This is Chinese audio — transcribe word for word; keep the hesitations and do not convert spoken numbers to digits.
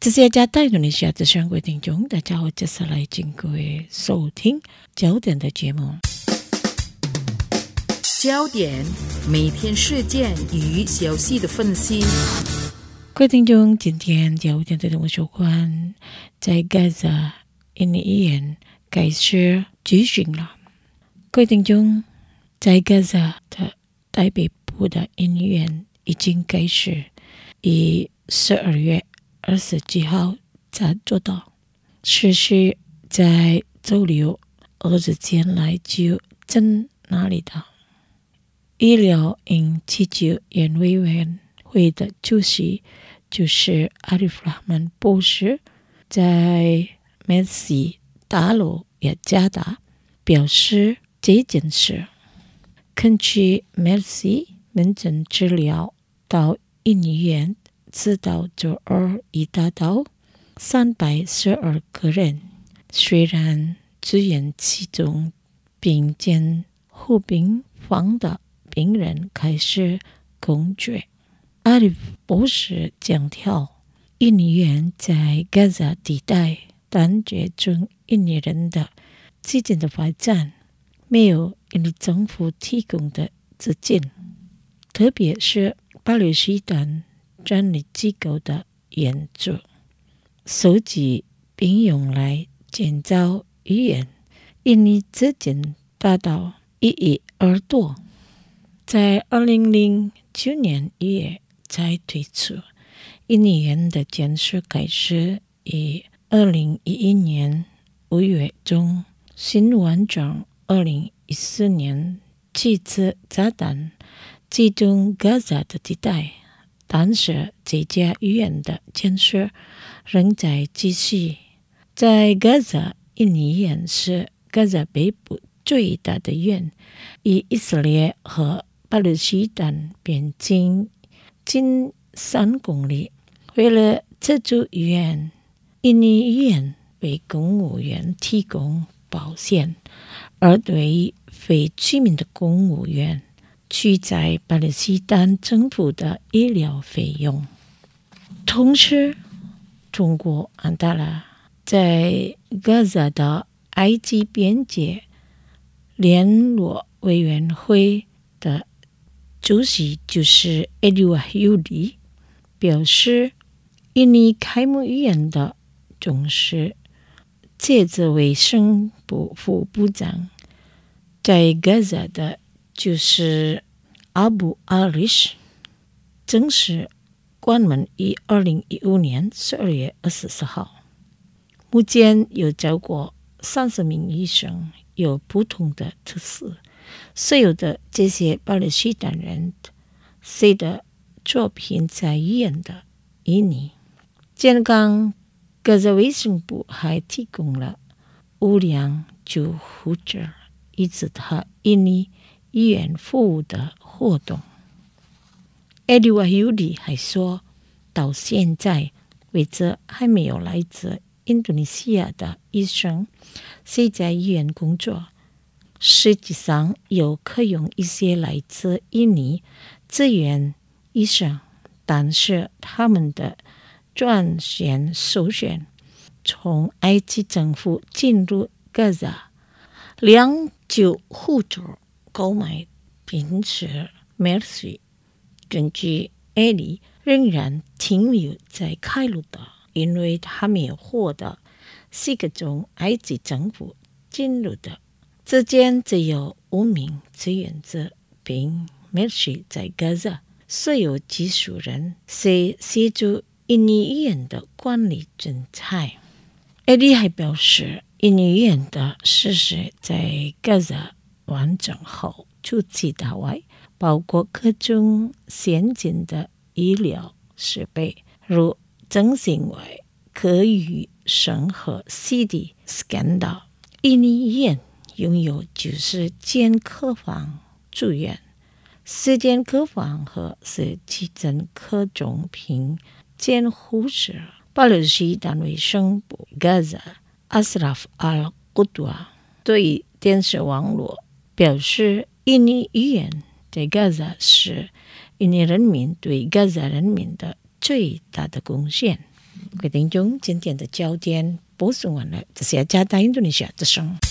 这些加带着你下的相关听众，大家好，接下来请各位收听焦点的节目。 焦点每天事件与消息的分析。 各位听众，今天焦点的节目有关在加沙印尼医院开始举行了。各位听众，在加沙的台北部的印尼医院已经开始以十二月二十几号才做到，实施在周六二十天来就正哪里的医疗与急救员委员会的主席就是阿里弗拉曼博士，在梅西大楼也加达表示，这件事根据梅西门诊治疗到印尼医院，直到周二已达到三百十二个人。虽然支援其中并监护病房的病人开始工作，阿里博士强调，印尼人在加沙地带断绝中印尼人的基金的发展，没有印尼政府提供的资金，特别是巴勒斯坦专利机构的援助，收集并用来建造医院，印尼资金达到一亿二多。在二零零九年一月才推出，印尼人的建设开始于二零一一年五月中，新完整二零一四年几次炸弹击中加沙的地带，但是这家医院的建设仍在继续。在加沙，印尼医院是加沙北部最大的医院，与以色列和巴勒斯坦边境近三公里。为了这座医院，印尼医院为公务员提供保险，而对于非居民的公务员取在巴勒斯坦政府的医疗费用。同时，中国安达拉在加沙的埃及边界联络委员会的主席就是埃利瓦尤里表示，印尼开幕医院的总是接着卫生部副部长，在加沙的就是阿布阿里什，正式关门于二零一五年十二月二十四号。目前有超过三十名医生，有不同的特色。所有的这些巴勒斯坦人谁的作品在医院的印尼健康，加沙卫生部还提供了无量救护车以及他印尼医院服务的活动。埃利瓦尤里还说，到现在为止还没有来自印度尼西亚的医生谁在医院工作。实际上有可用一些来自印尼志愿医生，但是他们的专线首选从埃及政府进入加沙，两救护车购买并且买水。根据埃里仍然停留在开路的，因为他没有获得四个从埃及政府进入的。之间只有五名志愿者，并没有在加沙所有技术人是协助印尼医院的管理人才。埃里还表示，印尼医院的实施在加沙完整后，除此之外，包括各种先进的医疗设备，如整形外科医生和 C T scan 的。印尼医院拥有九十间客房住院，四间客房和十七间科中平监护室。巴勒斯坦卫生部加沙阿斯拉夫阿尔古多瓦对电视网络表示，印尼医院在加沙是印尼人民对加沙人民的最大的贡献。 各位听众，今天的焦点播送完了，这是加拿大印度尼西亚之声。